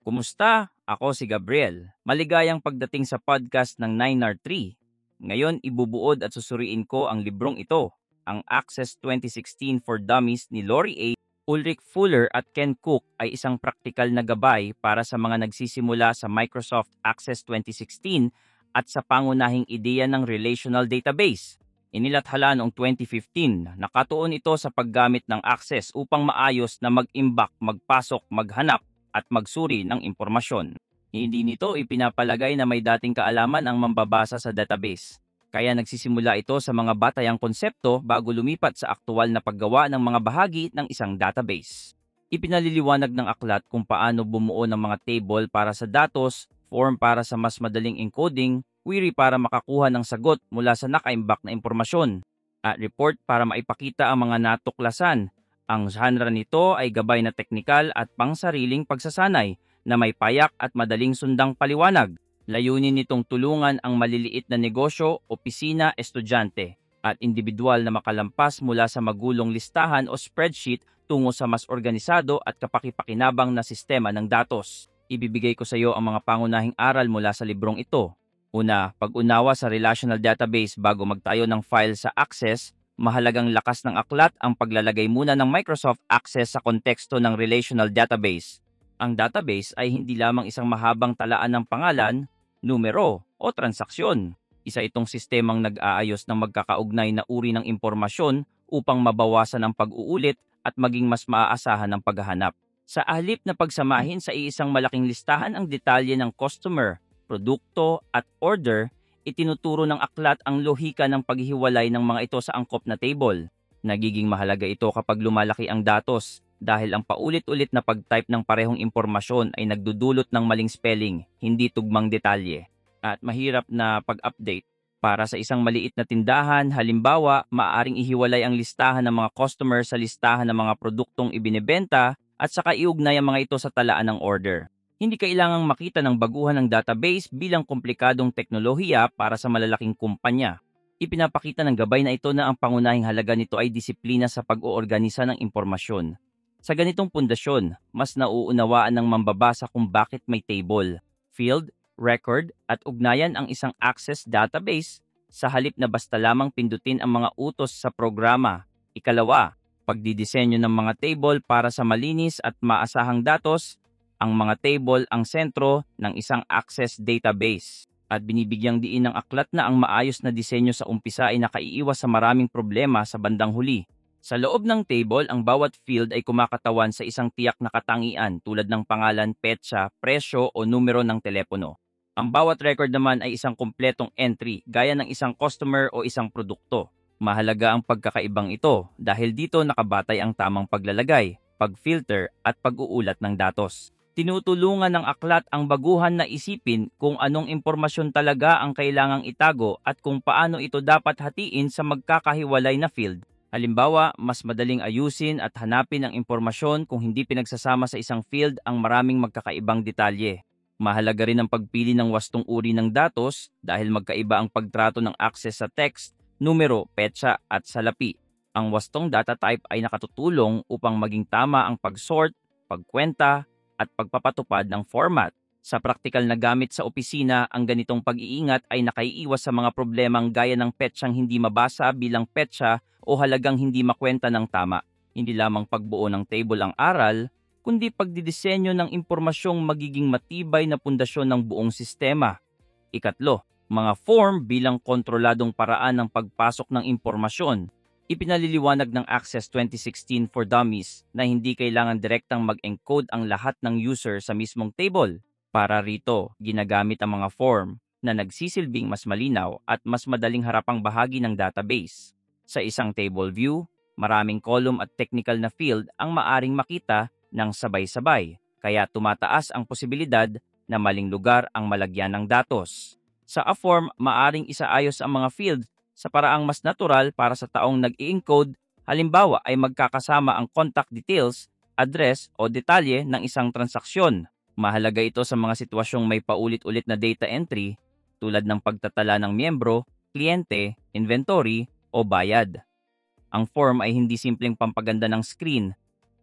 Kumusta? Ako si Gabriel. Maligayang pagdating sa podcast ng 9R3. Ngayon, ibubuod at susuriin ko ang librong ito, ang Access 2016 for Dummies ni Lori A. Ulrich Fuller at Ken Cook ay isang praktikal na gabay para sa mga nagsisimula sa Microsoft Access 2016 at sa pangunahing ideya ng relational database. Inilathala noong 2015, nakatuon ito sa paggamit ng Access upang maayos na mag-imbak, magpasok, maghanap at magsuri ng impormasyon. Hindi nito ipinapalagay na may dating kaalaman ang mambabasa sa database. Kaya nagsisimula ito sa mga batayang konsepto bago lumipat sa aktual na paggawa ng mga bahagi ng isang database. Ipinaliliwanag ng aklat kung paano bumuo ng mga table para sa datos, form para sa mas madaling encoding, query para makakuha ng sagot mula sa nakaimbak na impormasyon, at report para maipakita ang mga natuklasan. Ang genre nito ay gabay na teknikal at pangsariling pagsasanay na may payak at madaling sundang paliwanag. Layunin nitong tulungan ang maliliit na negosyo, opisina, estudyante at individual na makalampas mula sa magulong listahan o spreadsheet tungo sa mas organisado at kapakipakinabang na sistema ng datos. Ibibigay ko sa iyo ang mga pangunahing aral mula sa librong ito. Una, pag-unawa sa relational database bago magtayo ng file sa Access. Mahalagang lakas ng aklat ang paglalagay muna ng Microsoft Access sa konteksto ng relational database. Ang database ay hindi lamang isang mahabang talaan ng pangalan, numero o transaksyon. Isa itong sistemang nag-aayos ng magkakaugnay na uri ng impormasyon upang mabawasan ang pag-uulit at maging mas maaasahan ang paghahanap. Sa halip na pagsamahin sa iisang malaking listahan ang detalye ng customer, produkto at order, itinuturo ng aklat ang lohika ng paghihiwalay ng mga ito sa angkop na table. Nagiging mahalaga ito kapag lumalaki ang datos dahil ang paulit-ulit na pag-type ng parehong impormasyon ay nagdudulot ng maling spelling, hindi tugmang detalye, at mahirap na pag-update. Para sa isang maliit na tindahan, halimbawa, maaaring ihiwalay ang listahan ng mga customer sa listahan ng mga produktong ibinebenta at saka iugnay ang mga ito sa talaan ng order. Hindi kailangang makita ng baguhan ng database bilang komplikadong teknolohiya para sa malalaking kumpanya. Ipinapakita ng gabay na ito na ang pangunahing halaga nito ay disiplina sa pag-oorganisa ng impormasyon. Sa ganitong pundasyon, mas nauunawaan ng mambabasa kung bakit may table, field, record at ugnayan ang isang access database sa halip na basta lamang pindutin ang mga utos sa programa. Ikalawa, pagdidisenyo ng mga table para sa malinis at maasahang datos. Ang mga table ang sentro ng isang access database at binibigyang diin ng aklat na ang maayos na disenyo sa umpisa ay nakaiiwas sa maraming problema sa bandang huli. Sa loob ng table, ang bawat field ay kumakatawan sa isang tiyak na katangian tulad ng pangalan, petsa, presyo o numero ng telepono. Ang bawat record naman ay isang kumpletong entry gaya ng isang customer o isang produkto. Mahalaga ang pagkakaibang ito dahil dito nakabatay ang tamang paglalagay, pag-filter at pag-uulat ng datos. Tinutulungan ng aklat ang baguhan na isipin kung anong impormasyon talaga ang kailangang itago at kung paano ito dapat hatiin sa magkakahiwalay na field. Halimbawa, mas madaling ayusin at hanapin ang impormasyon kung hindi pinagsasama sa isang field ang maraming magkakaibang detalye. Mahalaga rin ang pagpili ng wastong uri ng datos dahil magkaiba ang pagtrato ng access sa text, numero, petsa at salapi. Ang wastong data type ay nakatutulong upang maging tama ang pag-sort, pagkwenta, at pagpapatupad ng format. Sa praktikal na gamit sa opisina, ang ganitong pag-iingat ay nakaiiwas sa mga problemang gaya ng petsang hindi mabasa bilang petsa o halagang hindi makwenta ng tama. Hindi lamang pagbuo ng table ang aral, kundi pagdidisenyo ng impormasyong magiging matibay na pundasyon ng buong sistema. Ikatlo, mga form bilang kontroladong paraan ng pagpasok ng impormasyon. Ipinaliliwanag ng Access 2016 for Dummies na hindi kailangan direktang mag-encode ang lahat ng user sa mismong table. Para rito, ginagamit ang mga form na nagsisilbing mas malinaw at mas madaling harapang bahagi ng database. Sa isang table view, maraming column at technical na field ang maaring makita ng sabay-sabay, kaya tumataas ang posibilidad na maling lugar ang malagyan ng datos. Sa a form, maaring isaayos ang mga field sa paraang mas natural para sa taong nag-i-encode, halimbawa ay magkakasama ang contact details, address o detalye ng isang transaksyon. Mahalaga ito sa mga sitwasyong may paulit-ulit na data entry tulad ng pagtatala ng miyembro, kliyente, inventory o bayad. Ang form ay hindi simpleng pampaganda ng screen.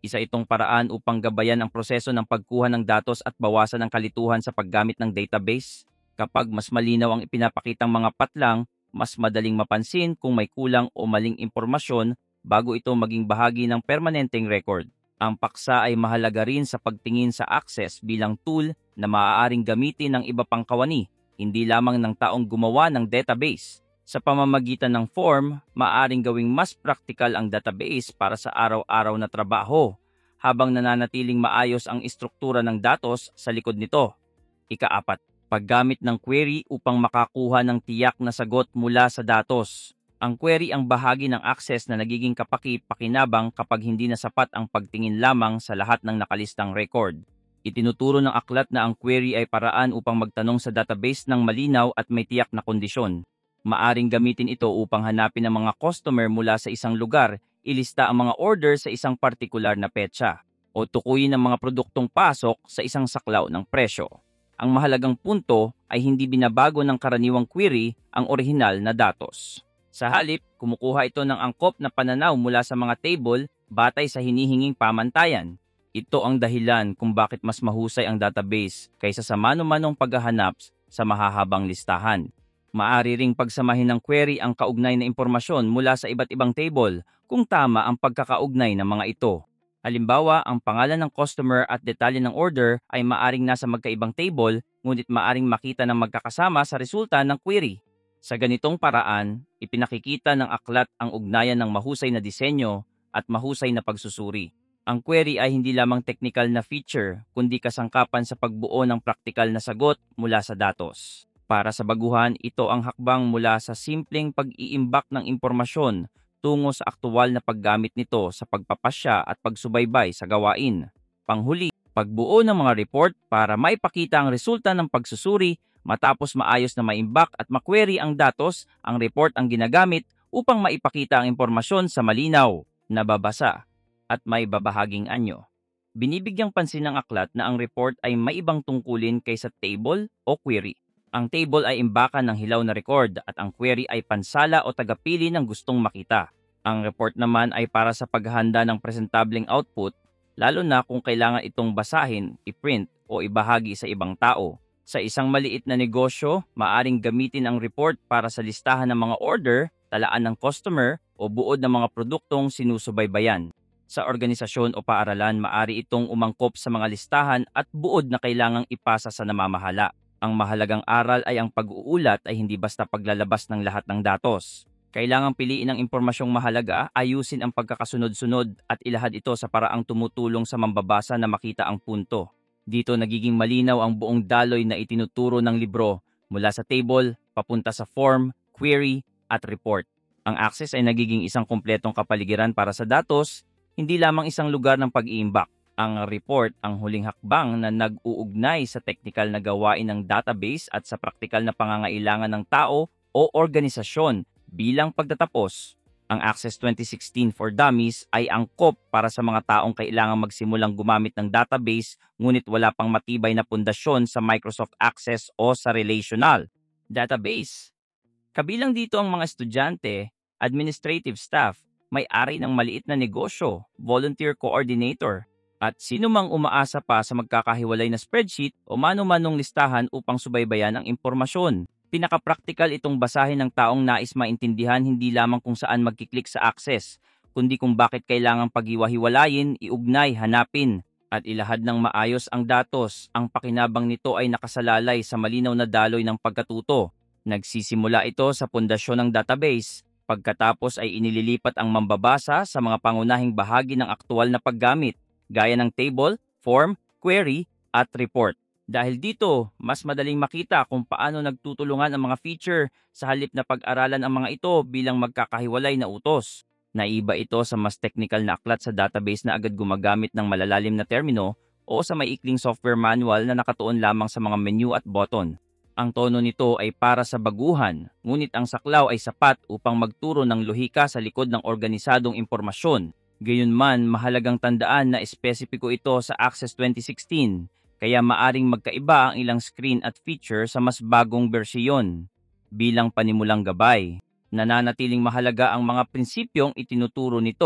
Isa itong paraan upang gabayan ang proseso ng pagkuha ng datos at bawasan ang kalituhan sa paggamit ng database. Kapag mas malinaw ang ipinapakitang mga patlang, mas madaling mapansin kung may kulang o maling impormasyon bago ito maging bahagi ng permanenteng record. Ang paksa ay mahalaga rin sa pagtingin sa access bilang tool na maaaring gamitin ng iba pang kawani, hindi lamang ng taong gumawa ng database. Sa pamamagitan ng form, maaaring gawing mas praktikal ang database para sa araw-araw na trabaho, habang nananatiling maayos ang istruktura ng datos sa likod nito. Ikaapat, paggamit ng query upang makakuha ng tiyak na sagot mula sa datos. Ang query ang bahagi ng access na nagiging kapaki-pakinabang kapag hindi na sapat ang pagtingin lamang sa lahat ng nakalistang record. Itinuturo ng aklat na ang query ay paraan upang magtanong sa database ng malinaw at may tiyak na kondisyon. Maaring gamitin ito upang hanapin ang mga customer mula sa isang lugar, ilista ang mga order sa isang partikular na petsa, o tukuyin ang mga produktong pasok sa isang saklaw ng presyo. Ang mahalagang punto ay hindi binabago ng karaniwang query ang orihinal na datos. Sa halip, kumukuha ito ng angkop na pananaw mula sa mga table batay sa hinihinging pamantayan. Ito ang dahilan kung bakit mas mahusay ang database kaysa sa mano-manong paghahanap sa mahahabang listahan. Maaari ring pagsamahin ng query ang kaugnay na impormasyon mula sa iba't ibang table kung tama ang pagkakaugnay ng mga ito. Halimbawa, ang pangalan ng customer at detalye ng order ay maaring nasa magkaibang table, ngunit maaring makita ng magkakasama sa resulta ng query. Sa ganitong paraan, ipinakikita ng aklat ang ugnayan ng mahusay na disenyo at mahusay na pagsusuri. Ang query ay hindi lamang technical na feature, kundi kasangkapan sa pagbuo ng praktikal na sagot mula sa datos. Para sa baguhan, ito ang hakbang mula sa simpleng pag-iimbak ng impormasyon tungo sa aktual na paggamit nito sa pagpapasya at pagsubaybay sa gawain. Panghuli, pagbuo ng mga report para maipakita ang resulta ng pagsusuri matapos maayos na maimbak at maquery ang datos, ang report ang ginagamit upang maipakita ang impormasyon sa malinaw, nababasa, at may babahaging anyo. Binibigyang pansin ng aklat na ang report ay may ibang tungkulin kaysa table o query. Ang table ay imbakan ng hilaw na record at ang query ay pansala o tagapili ng gustong makita. Ang report naman ay para sa paghahanda ng presentableng output, lalo na kung kailangan itong basahin, i-print o ibahagi sa ibang tao. Sa isang maliit na negosyo, maaring gamitin ang report para sa listahan ng mga order, talaan ng customer o buod ng mga produktong sinusubaybayan. Sa organisasyon o paaralan, maaari itong umangkop sa mga listahan at buod na kailangang ipasa sa namamahala. Ang mahalagang aral ay ang pag-uulat ay hindi basta paglalabas ng lahat ng datos. Kailangang piliin ang impormasyong mahalaga, ayusin ang pagkakasunod-sunod at ilahad ito sa paraang tumutulong sa mambabasa na makita ang punto. Dito nagiging malinaw ang buong daloy na itinuturo ng libro mula sa table, papunta sa form, query, at report. Ang access ay nagiging isang kumpletong kapaligiran para sa datos, hindi lamang isang lugar ng pag-iimbak. Ang report ang huling hakbang na nag-uugnay sa teknikal na gawain ng database at sa praktikal na pangangailangan ng tao o organisasyon bilang pagtatapos. Ang Access 2016 for Dummies ay angkop para sa mga taong kailangang magsimulang gumamit ng database ngunit wala pang matibay na pundasyon sa Microsoft Access o sa relational database. Kabilang dito ang mga estudyante, administrative staff, may-ari ng maliit na negosyo, volunteer coordinator, at sino mang umaasa pa sa magkakahiwalay na spreadsheet o mano-manong listahan upang subaybayan ang impormasyon. Pinakapraktikal itong basahin ng taong nais maintindihan hindi lamang kung saan magkiklik sa access, kundi kung bakit kailangang paghiwa-hiwalayin, iugnay, hanapin, at ilahad ng maayos ang datos. Ang pakinabang nito ay nakasalalay sa malinaw na daloy ng pagkatuto. Nagsisimula ito sa pundasyon ng database. Pagkatapos ay inililipat ang mambabasa sa mga pangunahing bahagi ng aktual na paggamit, gaya ng table, form, query, at report. Dahil dito, mas madaling makita kung paano nagtutulungan ang mga feature sa halip na pag-aralan ang mga ito bilang magkakahiwalay na utos. Naiba ito sa mas technical na aklat sa database na agad gumagamit ng malalalim na termino o sa maikling software manual na nakatuon lamang sa mga menu at button. Ang tono nito ay para sa baguhan, ngunit ang saklaw ay sapat upang magturo ng lohika sa likod ng organisadong impormasyon. Gayunman, mahalagang tandaan na espesipiko ito sa Access 2016, kaya maaring magkaiba ang ilang screen at feature sa mas bagong bersiyon. Bilang panimulang gabay, nananatiling mahalaga ang mga prinsipyong itinuturo nito.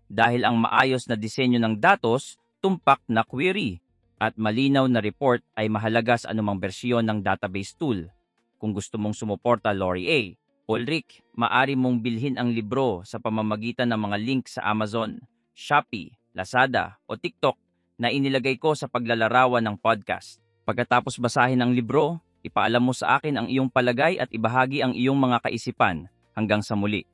dahil ang maayos na disenyo ng datos, tumpak na query, at malinaw na report ay mahalaga sa anumang bersyon ng database tool. Kung gusto mong sumuporta Lori A, Ulrich, maari mong bilhin ang libro sa pamamagitan ng mga link sa Amazon, Shopee, Lazada o TikTok na inilagay ko sa paglalarawan ng podcast. Pagkatapos basahin ang libro, ipaalam mo sa akin ang iyong palagay at ibahagi ang iyong mga kaisipan. Hanggang sa muli.